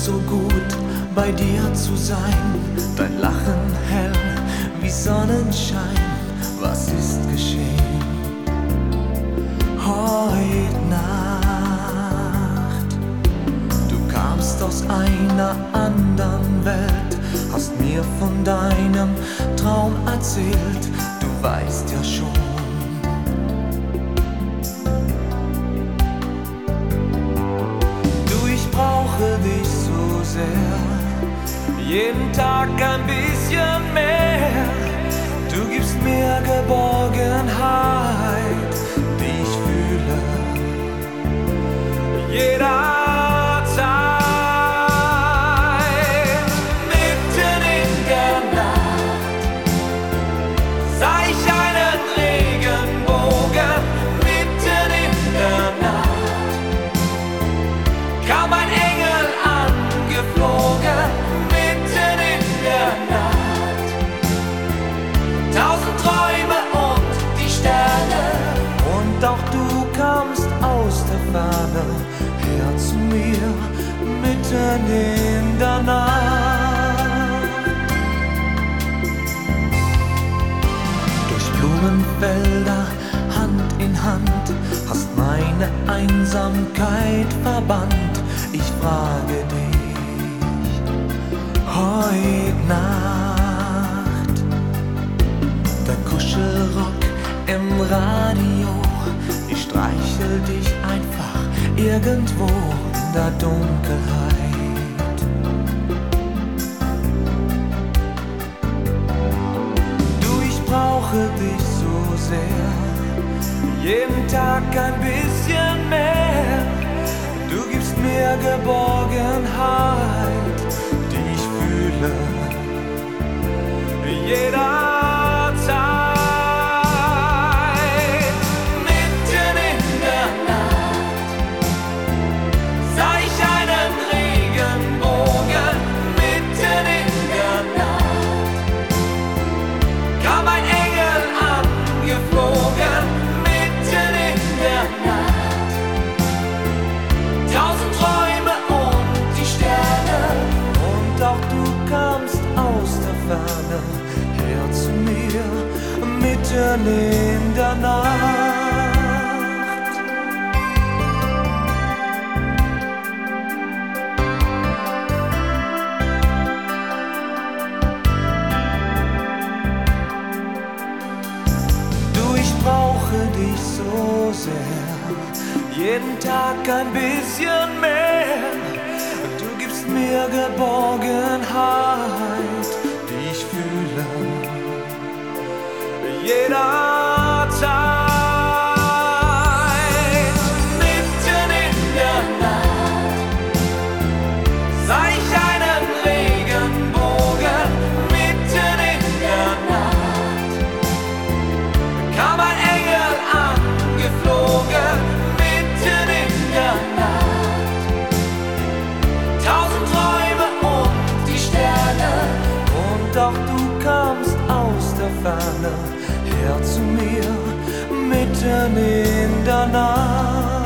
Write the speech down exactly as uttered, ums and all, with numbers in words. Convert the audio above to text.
so gut, bei dir zu sein. Dein Lachen hell wie Sonnenschein. Was ist geschehen heut Nacht? Du kamst aus einer anderen Welt, hast mir von deinem Traum erzählt. Du weißt ja schon, dich so sehr, jeden Tag ein bisschen mehr. Du gibst mir Geborgenheit, die ich fühle jederzeit. Mitten in der Nacht sah ich einen Regenbogen. Mitten in der Nacht kam ein Engel angeflogen. Mitten in der Nacht tausend Träume und die Sterne. Und auch du kamst aus der Ferne her zu mir. Mitten in der Nacht. Durch Blumenfelder Hand in Hand hast meine Einsamkeit verbannt. Ich frage dich heut Nacht. Der Kuschelrock im Radio, ich streichel dich einfach irgendwo in der Dunkelheit. Du, ich brauche dich so sehr, jeden Tag ein bisschen mehr. Du gibst mir Geborgenheit, die ich fühle jederzeit. Mitten in der Nacht sah ich einen Regenbogen. Mitten in der Nacht kam ein Engel angeflogen. Mitten in der Nacht tausend Träume und die Sterne. Und auch du kamst aus der Ferne her zu mir. Mitten in der Nacht. Du, ich brauche dich so sehr, jeden Tag ein bisschen mehr. Du gibst mir Geborgenheit, die ich fühle jederzeit. Mitten in der Nacht sah ich einen Regenbogen. Mitten in der Nacht kam ein Engel angeflogen. Mitten in der Nacht tausend Träume und die Sterne. Und auch du kamst aus der Ferne her zu mir. Mitten in der Nacht.